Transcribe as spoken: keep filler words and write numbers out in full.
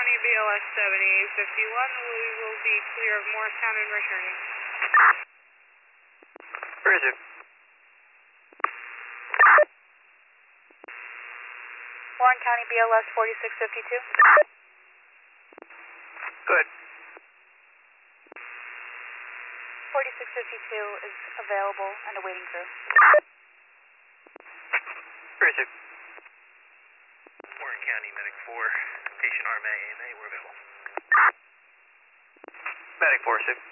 County B L S seventy fifty-one, we will be clear of Morristown and returning. Roger. Warren County B L S forty-six fifty-two. Good. forty-six fifty-two is available and awaiting crew. Roger. Warren County Medic four, patient R M A A M A, we're available. Medic four, six.